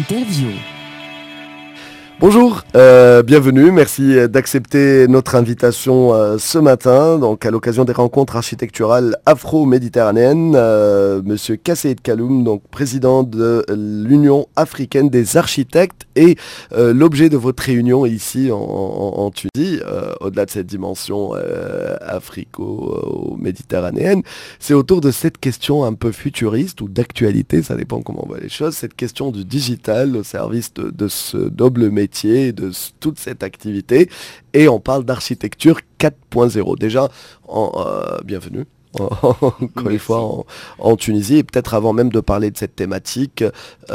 Interview. Bonjour, bienvenue, merci d'accepter notre invitation ce matin, donc à l'occasion des rencontres architecturales afro-méditerranéennes. Monsieur Kassaïd Kaloum, donc président de l'Union africaine des architectes, et l'objet de votre réunion ici en Tunisie, au-delà de cette dimension africo-méditerranéenne, c'est autour de cette question un peu futuriste ou d'actualité, ça dépend comment on voit les choses, cette question du digital au service de ce double métier, toute cette activité, et on parle d'architecture 4.0. Déjà, bienvenue. Encore une fois en Tunisie, et peut-être avant même de parler de cette thématique,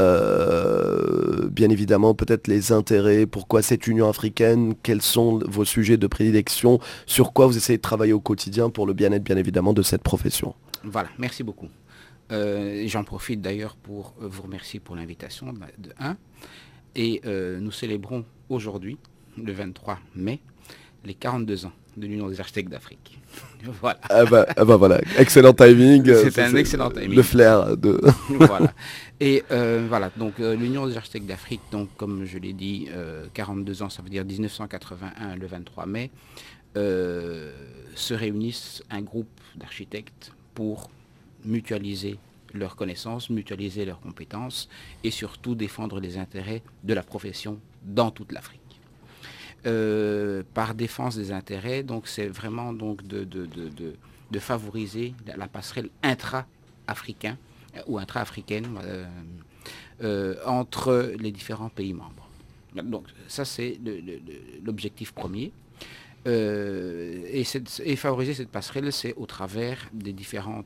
bien évidemment peut-être les intérêts, pourquoi cette Union africaine, quels sont vos sujets de prédilection, sur quoi vous essayez de travailler au quotidien pour le bien-être bien évidemment de cette profession. Voilà, merci beaucoup. J'en profite d'ailleurs pour vous remercier pour l'invitation de 1. Et nous célébrons aujourd'hui, le 23 mai, les 42 ans de l'Union des architectes d'Afrique. Voilà. Voilà, excellent timing. C'est un excellent timing. Le flair de... Voilà. Et voilà, donc l'Union des architectes d'Afrique, donc comme je l'ai dit, 42 ans, ça veut dire 1981, le 23 mai, se réunissent un groupe d'architectes pour mutualiser leurs connaissances, mutualiser leurs compétences et surtout défendre les intérêts de la profession dans toute l'Afrique. Par défense des intérêts, donc c'est vraiment donc de favoriser la passerelle intra-africaine ou intra-africaine entre les différents pays membres. Donc ça c'est l'objectif premier. Et favoriser cette passerelle, c'est au travers des différents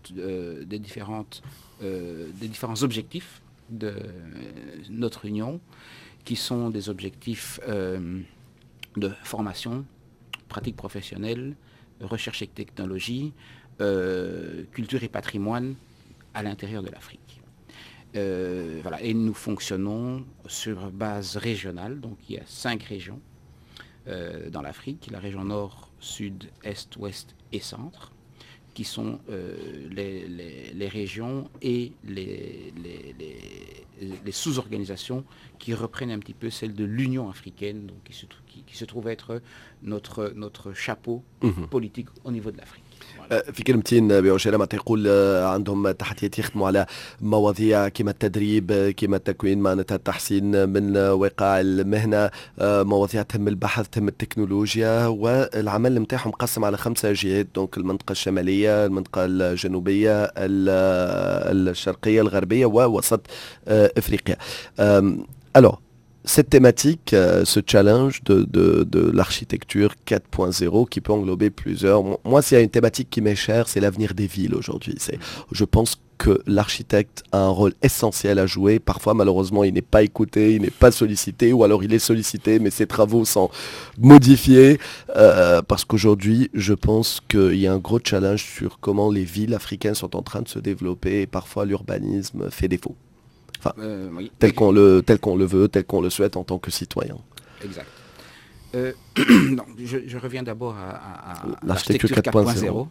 objectifs de notre union, qui sont des objectifs de formation, pratique professionnelle, recherche et technologie, culture et patrimoine à l'intérieur de l'Afrique. Voilà. Et nous fonctionnons sur base régionale, donc il y a 5 régions dans l'Afrique, la région nord, sud, est, ouest et centre, qui sont les régions et les sous-organisations qui reprennent un petit peu celle de l'Union africaine, donc qui se trouve être notre chapeau politique au niveau de l'Afrique. في كلمتين بعجالة تيقول عندهم تحديات يخدموا على مواضيع كما التدريب كما التكوين معناتها التحسين من وقاع المهنة مواضيع تهم البحث تهم التكنولوجيا والعمل نتاعهم مقسم على 5 جهات دونك المنطقة الشمالية المنطقة الجنوبية الشرقية الغربية ووسط افريقيا. Alors cette thématique, ce challenge de l'architecture 4.0 qui peut englober plusieurs... Moi, s'il y a une thématique qui m'est chère, c'est l'avenir des villes aujourd'hui. Je pense que l'architecte a un rôle essentiel à jouer. Parfois, malheureusement, il n'est pas écouté, il n'est pas sollicité, ou alors il est sollicité, mais ses travaux sont modifiés. Parce qu'aujourd'hui, je pense qu'il y a un gros challenge sur comment les villes africaines sont en train de se développer et parfois l'urbanisme fait défaut. Enfin, oui. tel qu'on le veut, tel qu'on le souhaite en tant que citoyen. Exact. Donc, je reviens d'abord à l'architecture 4.0.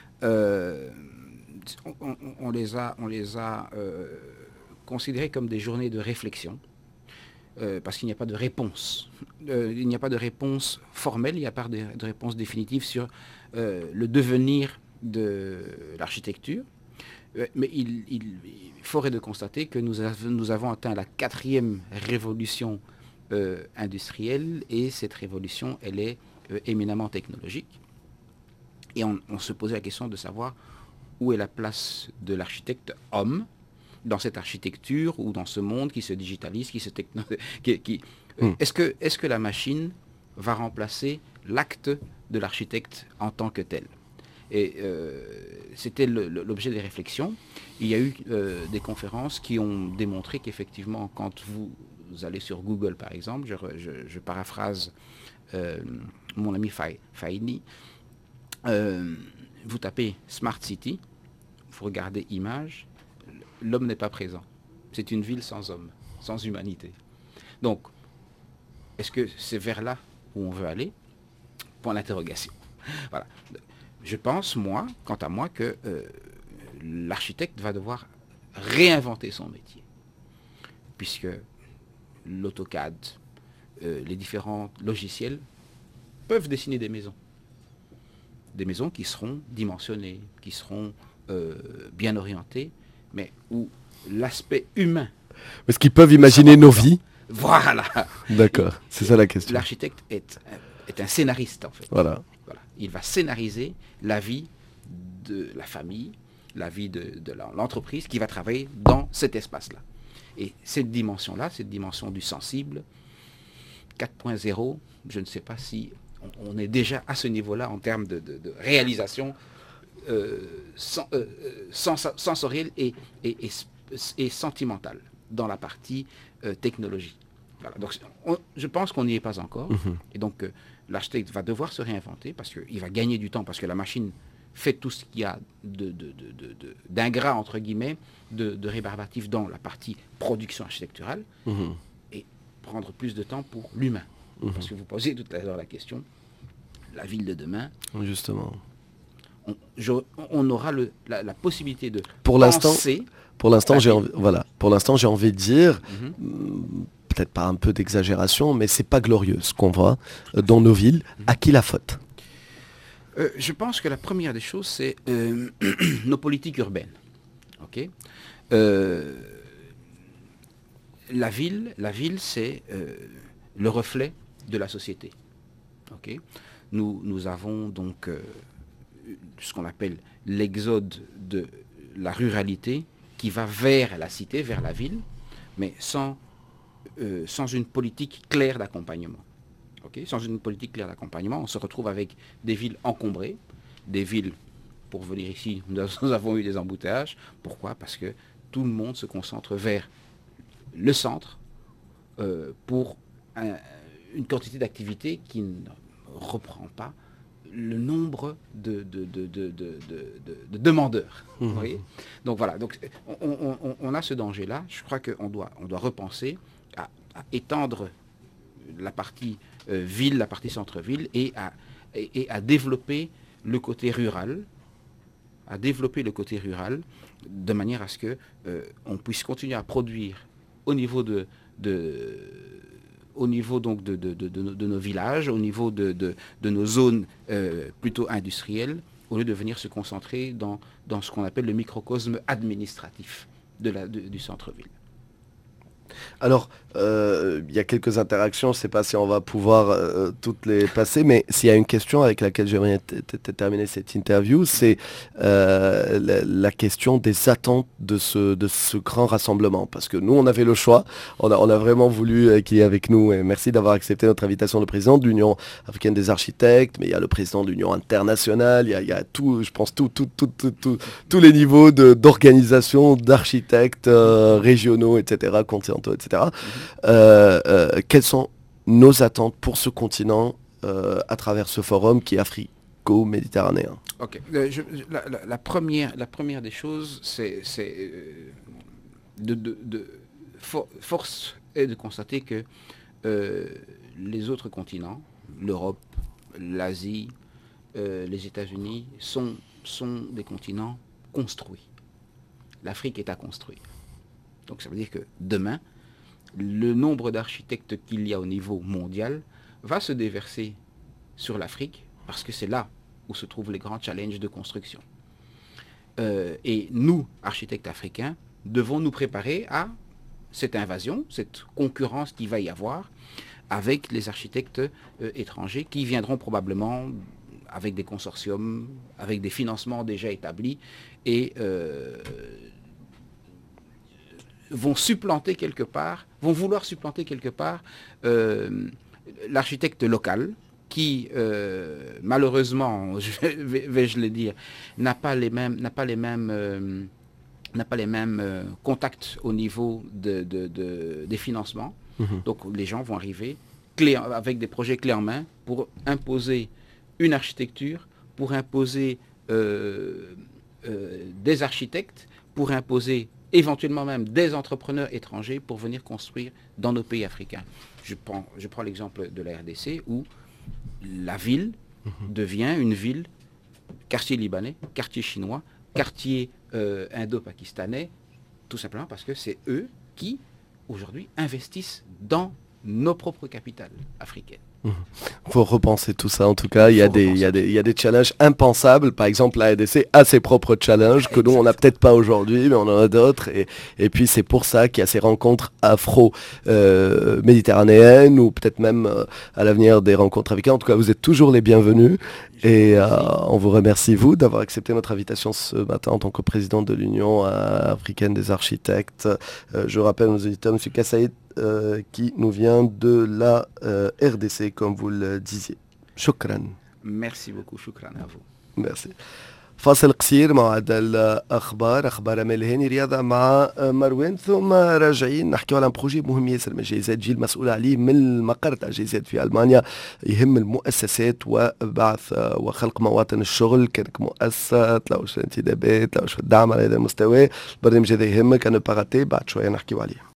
On les a considérés comme des journées de réflexion, parce qu'il n'y a pas de réponse. Il n'y a pas de réponse formelle, il n'y a pas de réponse définitive sur le devenir de l'architecture. Mais il faudrait de constater que nous avons atteint la 4e révolution industrielle, et cette révolution, elle est éminemment technologique. Et on se posait la question de savoir où est la place de l'architecte homme dans cette architecture ou dans ce monde qui se digitalise, est-ce que la machine va remplacer l'acte de l'architecte en tant que tel? Et c'était l'objet des réflexions. Il y a eu des conférences qui ont démontré qu'effectivement, quand vous allez sur Google, par exemple, je paraphrase mon ami Faini, vous tapez Smart City, vous regardez images, l'homme n'est pas présent. C'est une ville sans homme, sans humanité. Donc, est-ce que c'est vers là où on veut aller? Point d'interrogation. Voilà. Je pense, quant à moi, que l'architecte va devoir réinventer son métier. Puisque l'AutoCAD, les différents logiciels peuvent dessiner des maisons. Des maisons qui seront dimensionnées, qui seront bien orientées, mais où l'aspect humain... Est-ce qu'ils peuvent imaginer nos vies? Voilà. D'accord, c'est ça la question. L'architecte est un scénariste, en fait. Voilà. Il va scénariser la vie de la famille, la vie de l'entreprise qui va travailler dans cet espace-là. Et cette dimension-là, cette dimension du sensible, 4.0, je ne sais pas si on est déjà à ce niveau-là en termes de réalisation sensorielle et sentimentale dans la partie technologie. Voilà. Donc, je pense qu'on n'y est pas encore. Et donc, l'architecte va devoir se réinventer parce qu'il va gagner du temps, parce que la machine fait tout ce qu'il y a d'ingrat, entre guillemets, de rébarbatif dans la partie production architecturale, et prendre plus de temps pour l'humain. Parce que vous posez tout à l'heure la question, la ville de demain. Justement. On aura la possibilité de pour penser... Pour l'instant, j'ai envie de dire, peut-être pas un peu d'exagération, mais c'est pas glorieux ce qu'on voit dans nos villes. À qui la faute? Je pense que la première des choses, c'est nos politiques urbaines. Okay, la ville, c'est le reflet de la société. Okay, nous avons donc ce qu'on appelle l'exode de la ruralité qui va vers la cité, vers la ville, mais sans une politique claire d'accompagnement. Okay, sans une politique claire d'accompagnement, on se retrouve avec des villes encombrées, des villes, pour venir ici, nous avons eu des embouteillages. Pourquoi? Parce que tout le monde se concentre vers le centre pour une quantité d'activités qui ne reprend pas le nombre de demandeurs. Vous voyez? Donc voilà, donc, on a ce danger-là. Je crois qu'on doit repenser à étendre la partie ville, la partie centre-ville, et à développer le côté rural, de manière à ce que on puisse continuer à produire au niveau de nos villages, au niveau de nos zones plutôt industrielles, au lieu de venir se concentrer dans ce qu'on appelle le microcosme administratif du centre-ville. Alors, il y a quelques interactions, je ne sais pas si on va pouvoir toutes les passer, mais s'il y a une question avec laquelle j'aimerais terminer cette interview, c'est la question des attentes de ce grand rassemblement. Parce que nous, on avait le choix, on a vraiment voulu qu'il y ait avec nous, et merci d'avoir accepté notre invitation, le président de l'Union africaine des architectes, mais il y a le président de l'Union internationale, il y a tout, je pense, tous les niveaux d'organisation, d'architectes régionaux, etc., continentaux, etc. Quelles sont nos attentes pour ce continent à travers ce forum qui est africo-méditerranéen? Ok. La première des choses, c'est force est de constater que les autres continents, l'Europe, l'Asie, les États-Unis, sont des continents construits. L'Afrique est à construire. Donc ça veut dire que demain, le nombre d'architectes qu'il y a au niveau mondial va se déverser sur l'Afrique, parce que c'est là où se trouvent les grands challenges de construction. Et nous, architectes africains, devons nous préparer à cette invasion, cette concurrence qu'il va y avoir avec les architectes étrangers qui viendront probablement avec des consortiums, avec des financements déjà établis, et vont vouloir supplanter quelque part l'architecte local qui, malheureusement, vais-je le dire, n'a pas les mêmes contacts au niveau des financements. Donc les gens vont arriver avec des projets clés en main pour imposer une architecture, pour imposer des architectes, pour imposer éventuellement même des entrepreneurs étrangers pour venir construire dans nos pays africains. Je prends l'exemple de la RDC où la ville devient une ville, quartier libanais, quartier chinois, quartier indo-pakistanais, tout simplement parce que c'est eux qui aujourd'hui, investissent dans nos propres capitales africaines. Il faut repenser tout ça. En tout cas, il y a des challenges impensables. Par exemple, la RDC a ses propres challenges que nous, on n'a peut-être pas aujourd'hui, mais on en a d'autres. Et puis, c'est pour ça qu'il y a ces rencontres afro-méditerranéennes ou peut-être même à l'avenir des rencontres africaines. En tout cas, vous êtes toujours les bienvenus. Et on vous remercie, vous, d'avoir accepté notre invitation ce matin en tant que président de l'Union africaine des architectes. Je rappelle aux auditeurs, M. Kassaïd, qui nous vient de la RDC, comme vous le disiez. Shukran. Merci beaucoup, shukran à vous. Merci. فاصل قصير موعد الأخبار أخبار أمال هاني رياضة مع مروان ثم راجعين نحكيو على بروجي مهم ياسر من جيزات جي المسؤول عليه من المقر تاع جيزات في ألمانيا يهم المؤسسات وبعث وخلق مواطن الشغل كانك مؤسسة تلاوش الانتدابات تلاوش الدعم على هذا المستوى البرنامج هذا يهمك أن باراتي بعد شوية نحكيو عليه